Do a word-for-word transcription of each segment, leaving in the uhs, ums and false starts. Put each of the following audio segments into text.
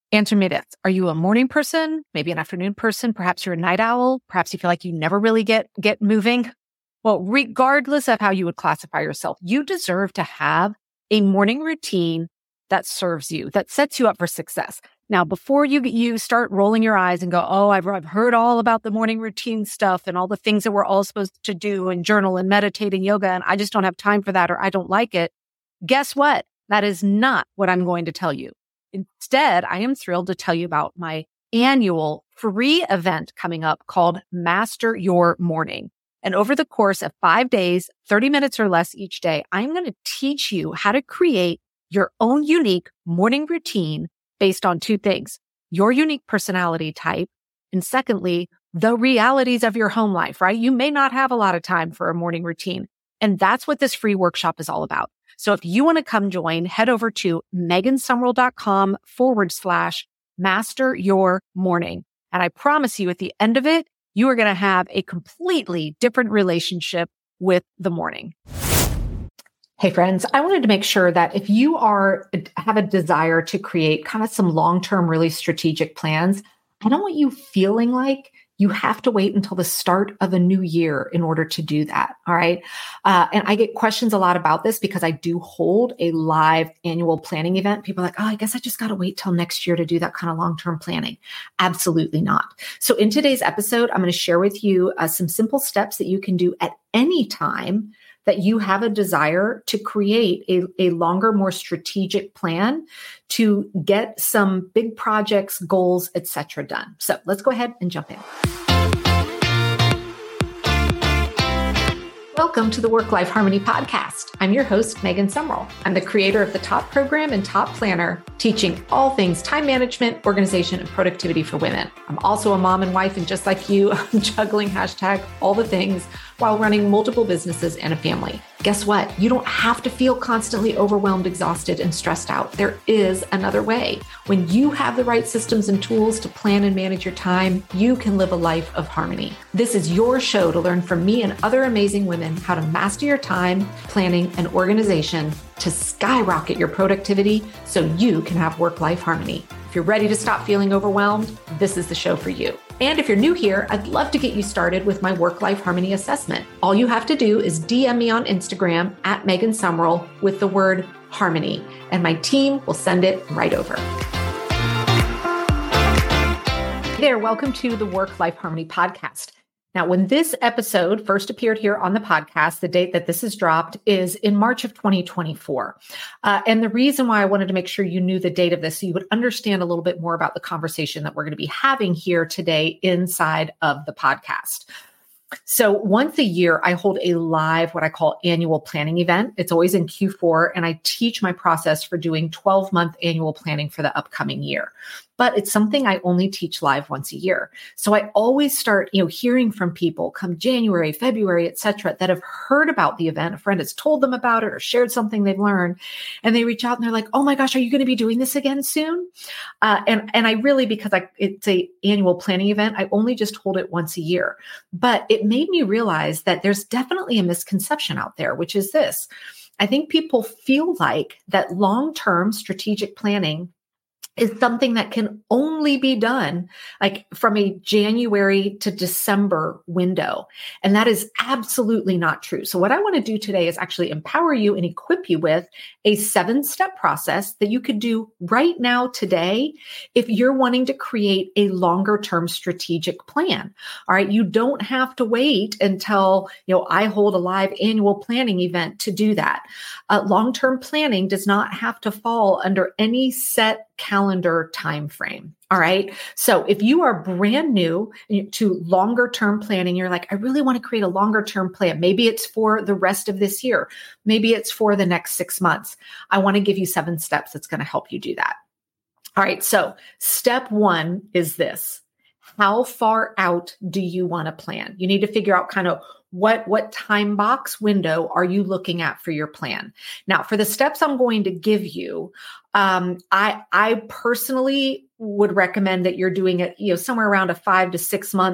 Answer me this. Are you a morning person? Maybe an afternoon person? Perhaps you're a night owl. Perhaps you feel like you never really get, get moving. Well, regardless of how you would classify yourself, you deserve to have a morning routine that serves you, that sets you up for success. Now, before you you start rolling your eyes and go, oh, I've, I've heard all about the morning routine stuff and all the things that we're all supposed to do and journal and meditate and yoga, and I just don't have time for that or I don't like it. Guess what? That is not what I'm going to tell you. Instead, I am thrilled to tell you about my annual free event coming up called Master Your Morning. And over the course of five days, thirty minutes or less each day, I'm going to teach you how to create your own unique morning routine based on two things: your unique personality type, and secondly, the realities of your home life, right? You may not have a lot of time for a morning routine. And that's what this free workshop is all about. So if you want to come join, head over to megansumrell.com forward slash master your morning. And I promise you at the end of it, you are going to have a completely different relationship with the morning. Hey friends, I wanted to make sure that if you are have a desire to create kind of some long-term, really strategic plans, I don't want you feeling like you have to wait until the start of a new year in order to do that. All right. Uh, and I get questions a lot about this because I do hold a live annual planning event. People are like, oh, I guess I just got to wait till next year to do that kind of long-term planning. Absolutely not. So in today's episode, I'm going to share with you uh, some simple steps that you can do at any time that you have a desire to create a, a longer, more strategic plan to get some big projects, goals, et cetera done. So let's go ahead and jump in. Welcome to the Work-Life Harmony Podcast. I'm your host, Megan Sumrell. I'm the creator of the Top Program and Top Planner, teaching all things time management, organization, and productivity for women. I'm also a mom and wife, and just like you, I'm juggling hashtag all the things while running multiple businesses and a family. Guess what? You don't have to feel constantly overwhelmed, exhausted, and stressed out. There is another way. When you have the right systems and tools to plan and manage your time, you can live a life of harmony. This is your show to learn from me and other amazing women how to master your time, planning, and organization to skyrocket your productivity so you can have work-life harmony. If you're ready to stop feeling overwhelmed, this is the show for you. And if you're new here, I'd love to get you started with my Work-Life Harmony Assessment. All you have to do is D M me on Instagram at Megan Sumrell with the word harmony, and my team will send it right over. Hey there, welcome to the Work-Life Harmony Podcast. Now, when this episode first appeared here on the podcast, the date that this is dropped is in March of twenty twenty-four. Uh, and the reason why I wanted to make sure you knew the date of this so you would understand a little bit more about the conversation that we're going to be having here today inside of the podcast. So once a year, I hold a live, what I call annual planning event. It's always in Q four, and I teach my process for doing twelve-month annual planning for the upcoming year. But it's something I only teach live once a year. So I always start, you know, hearing from people come January, February, et cetera, that have heard about the event. A friend has told them about it or shared something they've learned, and they reach out and they're like, oh my gosh, are you going to be doing this again soon? Uh, and, and I really, because I, it's a annual planning event, I only just hold it once a year. But it made me realize that there's definitely a misconception out there, which is this. I think people feel like that long-term strategic planning is something that can only be done like from a January to December window. And that is absolutely not true. So what I want to do today is actually empower you and equip you with a seven-step process that you could do right now today if you're wanting to create a longer-term strategic plan. All right. You don't have to wait until, you know, I hold a live annual planning event to do that. Uh, long-term planning does not have to fall under any set calendar time frame. All right. So if you are brand new to longer term planning, you're like, I really want to create a longer term plan. Maybe it's for the rest of this year. Maybe it's for the next six months. I want to give you seven steps that's going to help you do that. All right. So step one is this. How far out do you want to plan? You need to figure out kind of what, what time box window are you looking at for your plan? Now, for the steps I'm going to give you, um, I, I personally would recommend that you're doing it, you know, somewhere around a five to six month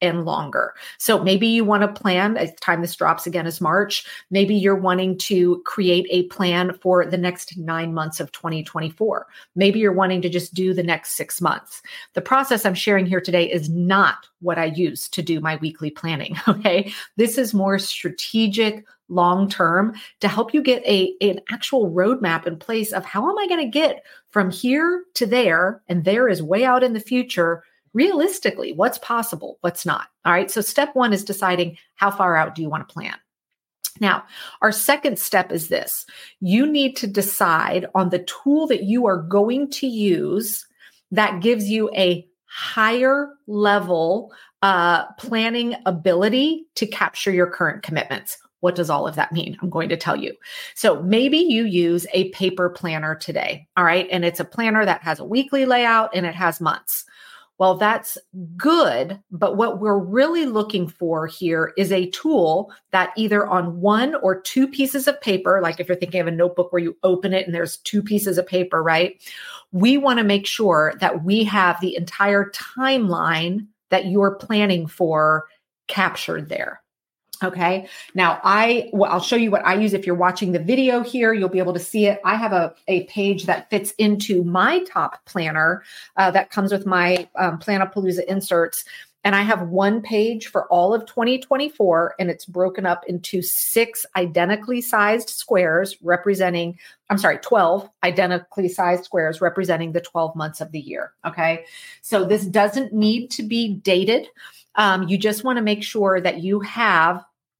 and longer. So maybe you want to plan, at the time this drops again is March, maybe you're wanting to create a plan for the next nine months of twenty twenty-four. Maybe you're wanting to just do the next six months. The process I'm sharing here today is not what I use to do my weekly planning, okay? This is more strategic, long-term to help you get a, an actual roadmap in place of how am I going to get from here to there, and there is way out in the future. Realistically, what's possible, what's not. All right. So step one is deciding how far out do you want to plan. Now, our second step is this. You need to decide on the tool that you are going to use that gives you a higher level uh, planning ability to capture your current commitments. What does all of that mean? I'm going to tell you. So maybe you use a paper planner today. All right. And it's a planner that has a weekly layout and it has months. Well, that's good, but what we're really looking for here is a tool that either on one or two pieces of paper, like if you're thinking of a notebook where you open it and there's two pieces of paper, right? We want to make sure that we have the entire timeline that you're planning for captured there. Okay. Now I, well, I'll show you what I use. If you're watching the video here, you'll be able to see it. I have a, a page that fits into my top planner uh, that comes with my um, Planapalooza inserts. And I have one page for all of twenty twenty-four, and it's broken up into six identically sized squares representing, I'm sorry, twelve identically sized squares representing the twelve months of the year. Okay. So this doesn't need to be dated. Um, you just want to make sure that you have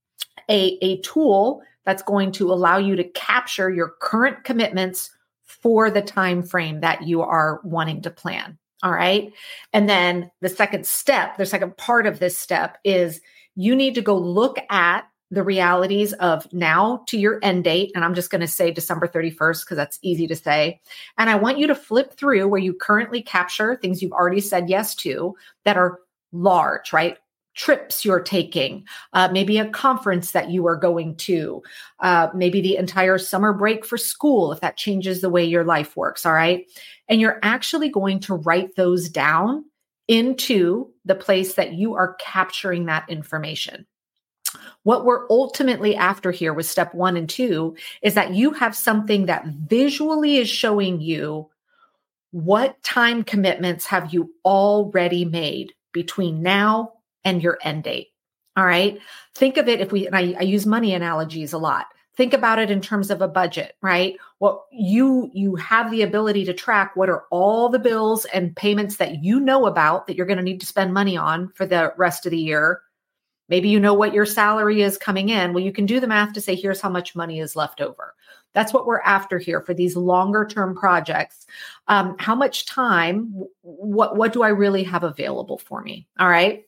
a, a tool that's going to allow you to capture your current commitments for the time frame that you are wanting to plan. All right. And then the second step, the second part of this step is you need to go look at the realities of now to your end date. And I'm just going to say December thirty-first, because that's easy to say. And I want you to flip through where you currently capture things you've already said yes to that are large, right? Trips you're taking, uh, maybe a conference that you are going to, uh, maybe the entire summer break for school, if that changes the way your life works. All right. And you're actually going to write those down into the place that you are capturing that information. What we're ultimately after here with step one and two is that you have something that visually is showing you what time commitments have you already made between now and your end date. All right. Think of it if we, and I, I use money analogies a lot. Think about it in terms of a budget, right? Well, you, you have the ability to track what are all the bills and payments that you know about that you're going to need to spend money on for the rest of the year. Maybe you know what your salary is coming in. Well, you can do the math to say, here's how much money is left over. That's what we're after here for these longer term projects. Um, how much time, what, what do I really have available for me? All right.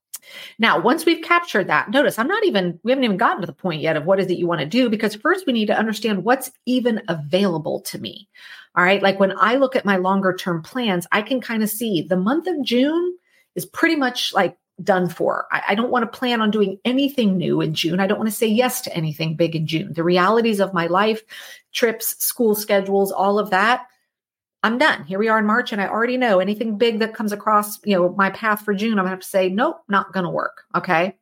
Now, once we've captured that, notice I'm not even, we haven't even gotten to the point yet of what is it you want to do, because first we need to understand what's even available to me. All right. Like when I look at my longer term plans, I can kind of see the month of June is pretty much like done for. I, I don't want to plan on doing anything new in June. I don't want to say yes to anything big in June. The realities of my life, trips, school schedules, all of that, I'm done. Here we are in March, and I already know anything big that comes across, you know, my path for June, I'm gonna have to say, nope, not going to work. Okay.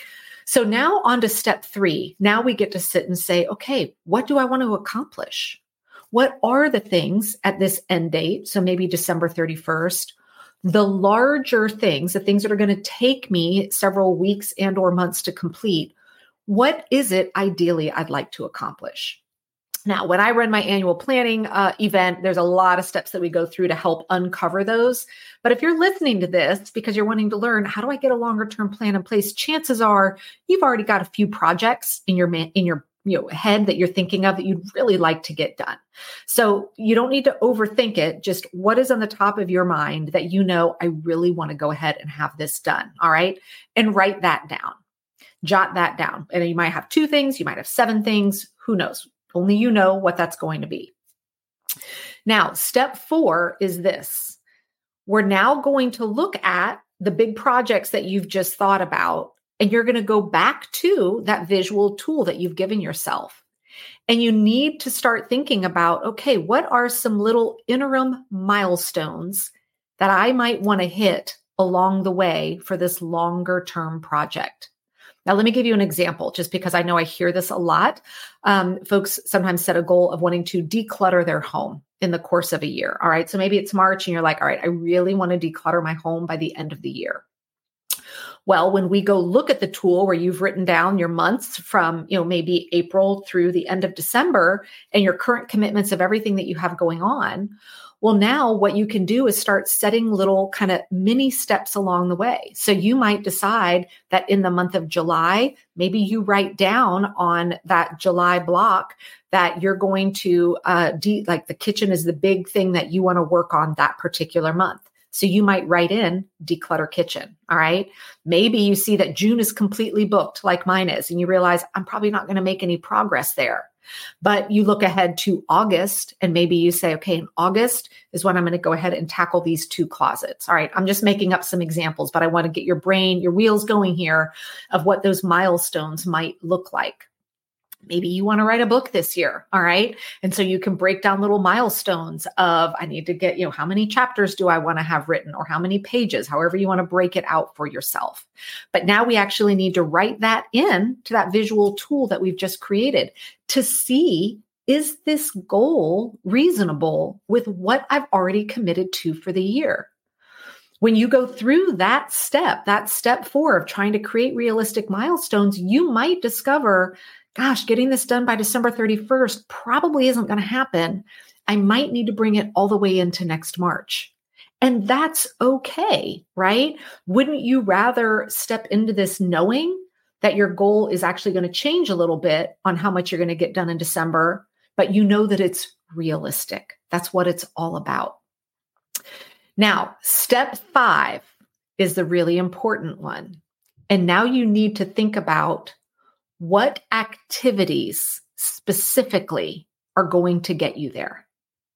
So now on to step three. Now we get to sit and say, okay, what do I want to accomplish? What are the things at this end date? So maybe December thirty-first, the larger things, the things that are going to take me several weeks and or months to complete. What is it ideally I'd like to accomplish? Now, when I run my annual planning uh, event, there's a lot of steps that we go through to help uncover those. But if you're listening to this because you're wanting to learn, how do I get a longer term plan in place? Chances are you've already got a few projects in your man, in your you know, head that you're thinking of that you'd really like to get done. So you don't need to overthink it. Just what is on the top of your mind that you know, I really want to go ahead and have this done. All right. And write that down. Jot that down. And you might have two things. You might have seven things. Who knows? Only you know what that's going to be. Now, step four is this. We're now going to look at the big projects that you've just thought about, and you're going to go back to that visual tool that you've given yourself. And you need to start thinking about, okay, what are some little interim milestones that I might want to hit along the way for this longer term project. Now, let me give you an example, just because I know I hear this a lot. Um, folks sometimes set a goal of wanting to declutter their home in the course of a year. All right. So maybe it's March and you're like, all right, I really want to declutter my home by the end of the year. Well, when we go look at the tool where you've written down your months from, you know, maybe April through the end of December and your current commitments of everything that you have going on, well, now what you can do is start setting little kind of mini steps along the way. So you might decide that in the month of July, maybe you write down on that July block that you're going to, uh, de- like the kitchen is the big thing that you want to work on that particular month. So you might write in declutter kitchen. All right. Maybe you see that June is completely booked like mine is, and you realize I'm probably not going to make any progress there. But you look ahead to August and maybe you say, okay, in August is when I'm going to go ahead and tackle these two closets. All right. I'm just making up some examples, but I want to get your brain, your wheels going here of what those milestones might look like. Maybe you want to write a book this year. All right. And so you can break down little milestones of, I need to get, you know, how many chapters do I want to have written or how many pages, however you want to break it out for yourself. But now we actually need to write that in to that visual tool that we've just created to see, is this goal reasonable with what I've already committed to for the year? When you go through that step, that step four of trying to create realistic milestones, you might discover, gosh, getting this done by December thirty-first probably isn't going to happen. I might need to bring it all the way into next March. And that's okay, right? Wouldn't you rather step into this knowing that your goal is actually going to change a little bit on how much you're going to get done in December, but you know that it's realistic? That's what it's all about. Now, step five is the really important one. And now you need to think about what activities specifically are going to get you there.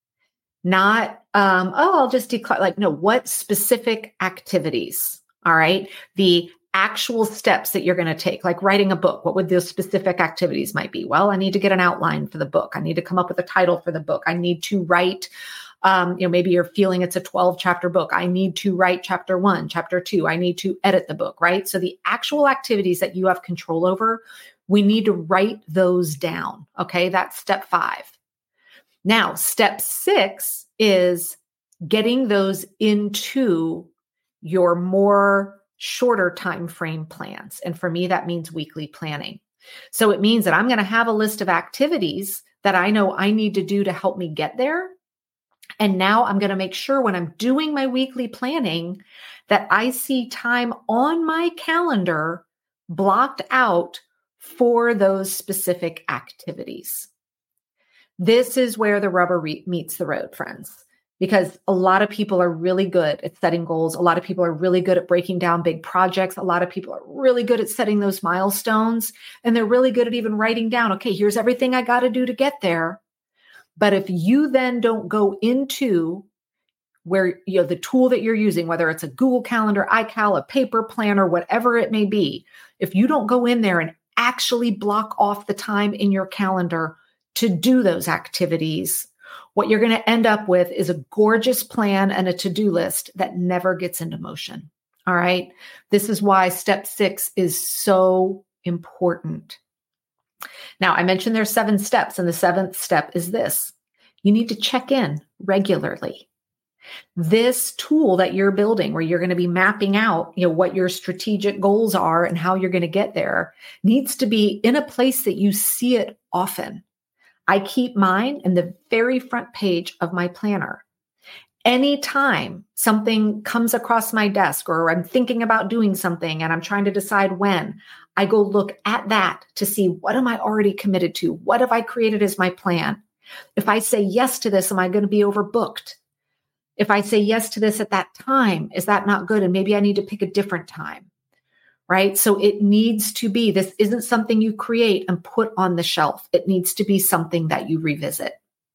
Not, um, oh, I'll just declare, like, no, what specific activities? All right. The actual steps that you're going to take, like writing a book. What would those specific activities might be? Well, I need to get an outline for the book. I need to come up with a title for the book. I need to write, um, you know, maybe you're feeling it's a twelve chapter book. I need to write chapter one, chapter two. I need to edit the book, right? So the actual activities that you have control over, we need to write those down. Okay. That's step five. Now, step six is getting those into your more shorter time frame plans. And for me, that means weekly planning. So it means that I'm going to have a list of activities that I know I need to do to help me get there. And now I'm going to make sure when I'm doing my weekly planning that I see time on my calendar blocked out for those specific activities. This is where the rubber re- meets the road, friends, because a lot of people are really good at setting goals. A lot of people are really good at breaking down big projects. A lot of people are really good at setting those milestones, and they're really good at even writing down, okay, here's everything I got to do to get there. But if you then don't go into where, you know, the tool that you're using, whether it's a Google Calendar, iCal, a paper planner, whatever it may be, if you don't go in there and actually block off the time in your calendar to do those activities, what you're going to end up with is a gorgeous plan and a to-do list that never gets into motion. All right. This is why step six is so important. Now, I mentioned there's seven steps, and the seventh step is this. You need to check in regularly. This tool that you're building, where you're going to be mapping out, you know, what your strategic goals are and how you're going to get there, needs to be in a place that you see it often. I keep mine in the very front page of my planner. Anytime something comes across my desk or I'm thinking about doing something and I'm trying to decide when, I go look at that to see, what am I already committed to? What have I created as my plan? If I say yes to this, am I going to be overbooked? If I say yes to this at that time, is that not good? And maybe I need to pick a different time, right? So it needs to be, this isn't something you create and put on the shelf. It needs to be something that you revisit.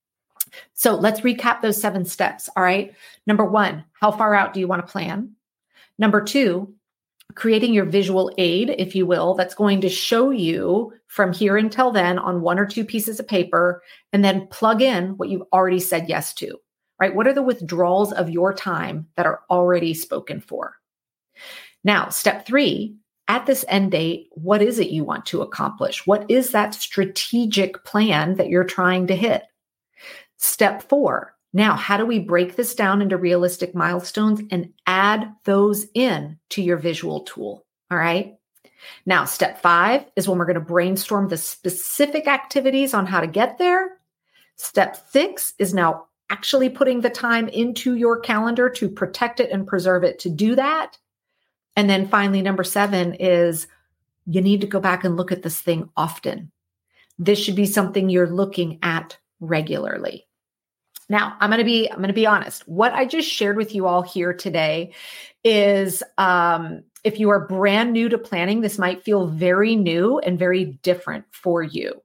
So let's recap those seven steps. All right. Number one, how far out do you want to plan? Number two, creating your visual aid, if you will, that's going to show you from here until then on one or two pieces of paper, and then plug in what you've already said yes to, right? What are the withdrawals of your time that are already spoken for? Now, step three, at this end date, what is it you want to accomplish? What is that strategic plan that you're trying to hit? Step four, now, how do we break this down into realistic milestones and add those in to your visual tool? All right. Now, step five is when we're going to brainstorm the specific activities on how to get there. Step six is now actually putting the time into your calendar to protect it and preserve it to do that. And then finally, number seven is you need to go back and look at this thing often. This should be something you're looking at regularly. Now, I'm going to be, I'm going to be honest. What I just shared with you all here today is, um, if you are brand new to planning, this might feel very new and very different for you.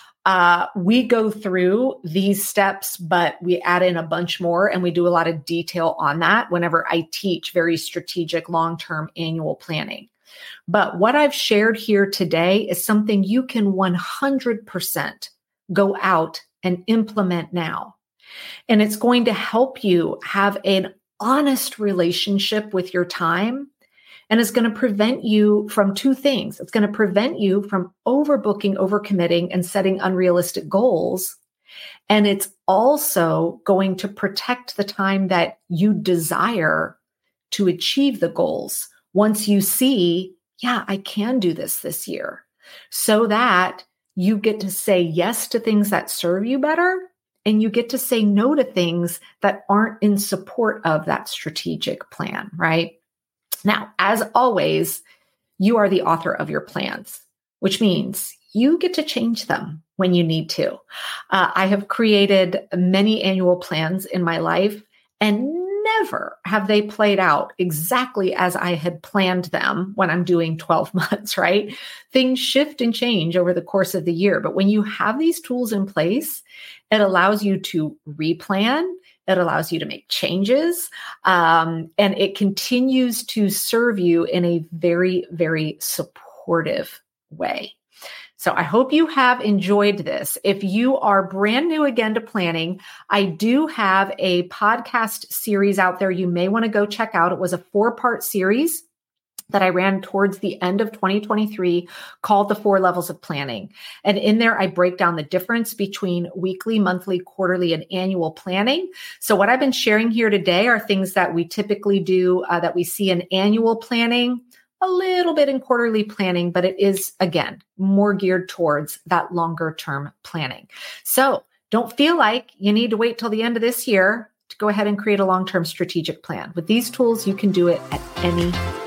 Uh, we go through these steps, but we add in a bunch more, and we do a lot of detail on that whenever I teach very strategic long-term annual planning. But what I've shared here today is something you can one hundred percent go out and implement now. And it's going to help you have an honest relationship with your time. And it's going to prevent you from two things. It's going to prevent you from overbooking, overcommitting, and setting unrealistic goals. And it's also going to protect the time that you desire to achieve the goals once you see, yeah, I can do this this year, so that you get to say yes to things that serve you better, and you get to say no to things that aren't in support of that strategic plan, right? Now, as always, you are the author of your plans, which means you get to change them when you need to. Uh, I have created many annual plans in my life, and never have they played out exactly as I had planned them when I'm doing twelve months, right? Things shift and change over the course of the year. But when you have these tools in place, it allows you to replan. It allows you to make changes, um, and it continues to serve you in a very, very supportive way. So I hope you have enjoyed this. If you are brand new again to planning, I do have a podcast series out there you may want to go check out. It was a four-part series that I ran towards the end of twenty twenty-three called The Four Levels of Planning. And in there, I break down the difference between weekly, monthly, quarterly, and annual planning. So what I've been sharing here today are things that we typically do, uh, that we see in annual planning, a little bit in quarterly planning, but it is, again, more geared towards that longer term planning. So don't feel like you need to wait till the end of this year to go ahead and create a long-term strategic plan. With these tools, you can do it at any time.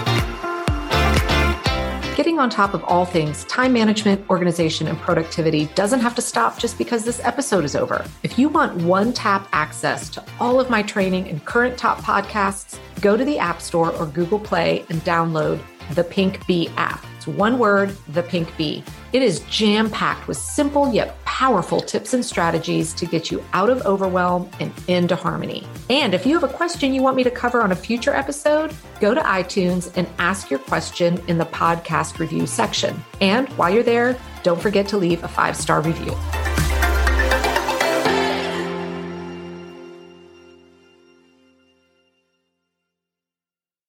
Getting on top of all things time management, organization, and productivity doesn't have to stop just because this episode is over. If you want one-tap access to all of my training and current top podcasts, go to the App Store or Google Play and download the Pink Bee app. It's one word, the Pink Bee. It is jam-packed with simple yet powerful tips and strategies to get you out of overwhelm and into harmony. And if you have a question you want me to cover on a future episode, go to iTunes and ask your question in the podcast review section. And while you're there, don't forget to leave a five-star review.